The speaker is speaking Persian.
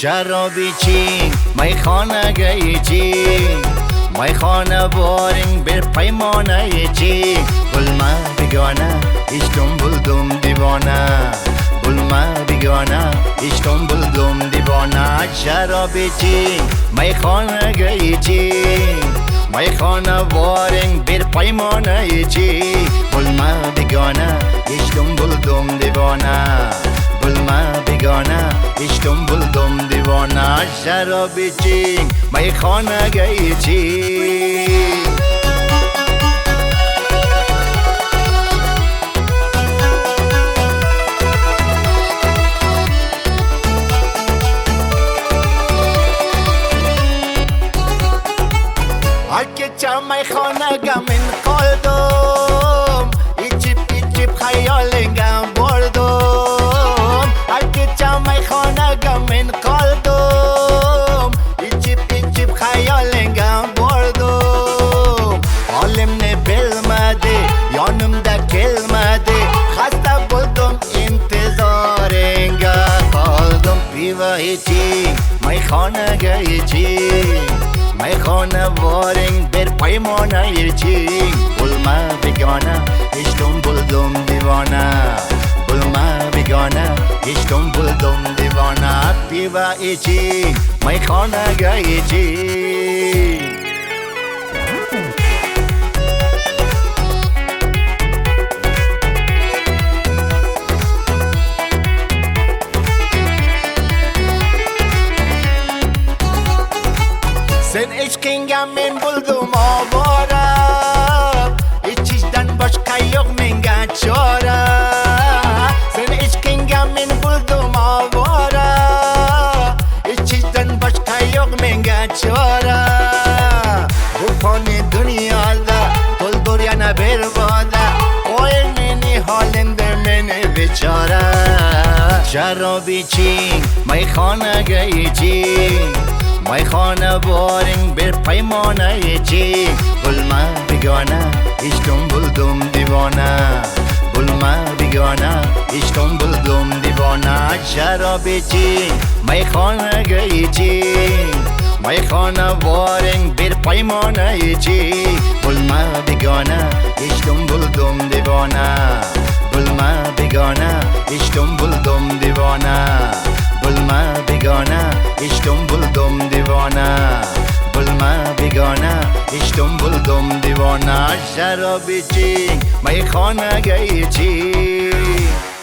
شرابی چی میخانه گئی چی میخانه بارین بر پیمانه چی بلما بیگانه اشتم بلدم دیوانه بلما بیگانه اشتم بلدم دیوانه شرابی چی میخانه گئی چی میخانه بارین بر پیمانه چی بلما بیگانه اشتم بلدم دیوانه بلما بیگانه اشتم بلدم دیوانه شرابی چی میخانه گئی چی Alkecha میخانه گمین قلدم ایچیب خیالنگم بردم Alkecha میخانه گمین قلدم ایچیب خیالنگم بردم حالم نبلمده یانم ده کلمده خسته بودم انتظارنگه قلدم پیوه چی میخانه گئی چی میخانه وارنگ بر پیمانه چی بلما بیگانه اشتم بلدم دیوانه بلما بیگانه اشتم بلدم دیوانه پیوه چی میخانه گئی چی Sen eşkingem men buldum avara Hiç işten başka yok menga çora Sen eşkingem men buldum avara Hiç işten başka yok menga çora Bu fani dünyada doldur yana berbada Koyun meni halinde meni beçara Şarabı çin میخانه گئی چی میخانه بارین بر پیمانه چی بلما بیگانه اشتم بلدم دیوانه بلما بیگانه اشتم بلدم دیوانه شرابی چی میخانه گئی چی میخانه بارین بر پیمانه چی بلما بیگانه اشتم بلدم دیوانه بلما بیگانه اشتم بلدم دیوانه بلما بیگانه اشتم بلدم دیوانه بلما بیگانه اشتم بلدم دیوانه شرابی چی میخانه گئی چی